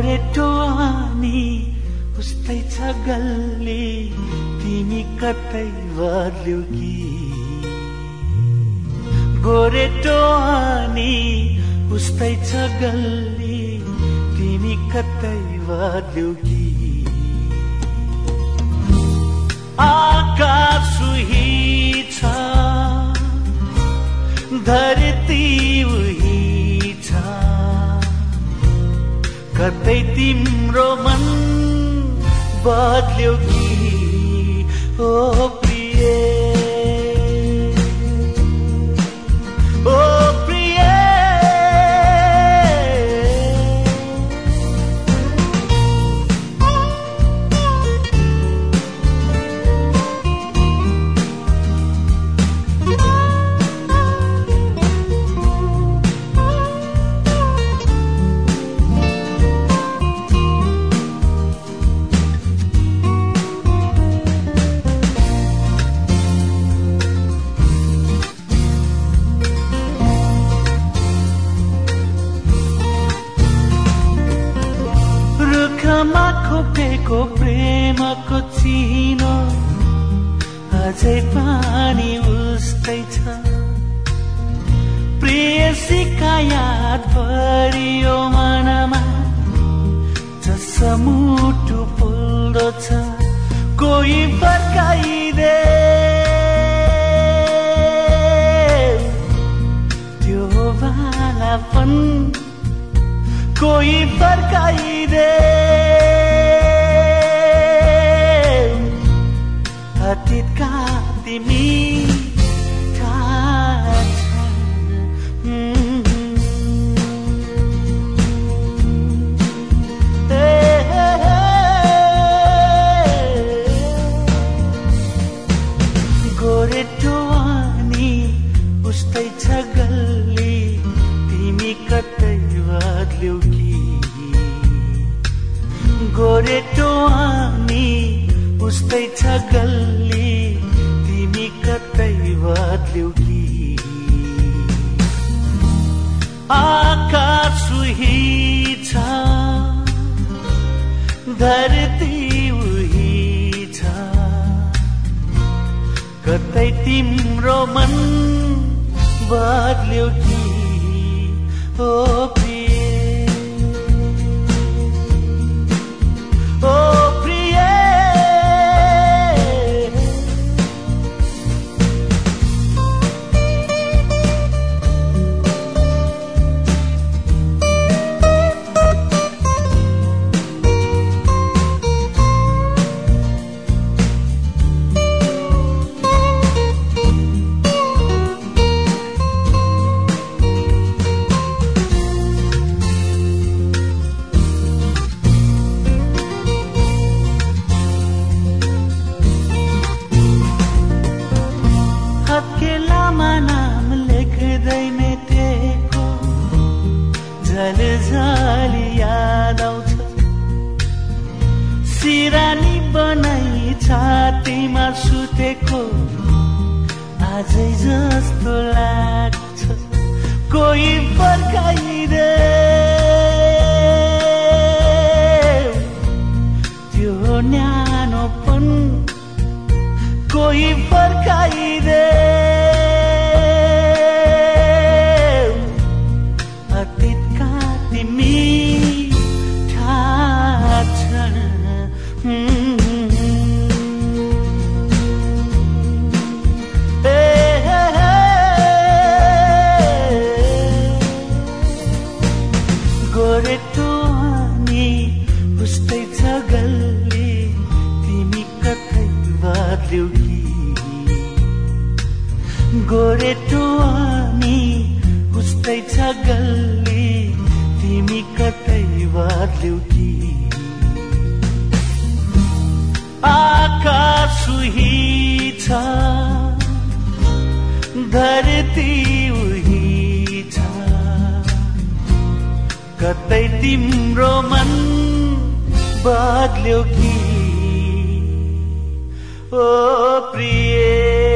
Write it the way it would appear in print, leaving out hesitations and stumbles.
गोरेटो अनि उस्तै छ गल्ली तिमी कतै बद्ल्यौ कि गोरेटो अनि उस्तै छ गल्ली तिमी कतै बद्ल्यौ कि आकाश उही छ धरती उही छ कतै तिम्रो मन बद्ल्यौ कि ओ प्रिय ओ प्रिय खोपेको प्रेमको चिनो अझै पानी उस्तै छ प्रेयसीका याद भरियो मनमा जसो मुटु फुल्दो छ कोही फर्काइदे त्यो बालापन कोही फर्काइदे अतीतका तिमी गोरेटो अनि उस्तै छ गल्ली तिमी कतै बद्ल्यौ कि गोरेटो अनि उस्तै छ गल्ली तिमी कतै बद्ल्यौ कि आकाश उही छ धरती उही छ कतै तिम्रो मन बद्ल्यौ कि ओ प्रिय ओ झलझली याद आउँछ सिरानी बनाई छातीमा सुतेको आजै जस्तो लाग्छ कोही फर्काइदे त्यो न्यानोपन कोही फर्काइदे गोरेटो अनि उस्तै छ गल्ली तिमी कतै बद्ल्यौ कि गोरेटो अनि उस्तै छ गल्ली तिमी कतै बद्ल्यौ कि आकाश उही छ धरती उही छ कतै तिम्रो मन बद्ल्यौ कि ओ प्रिय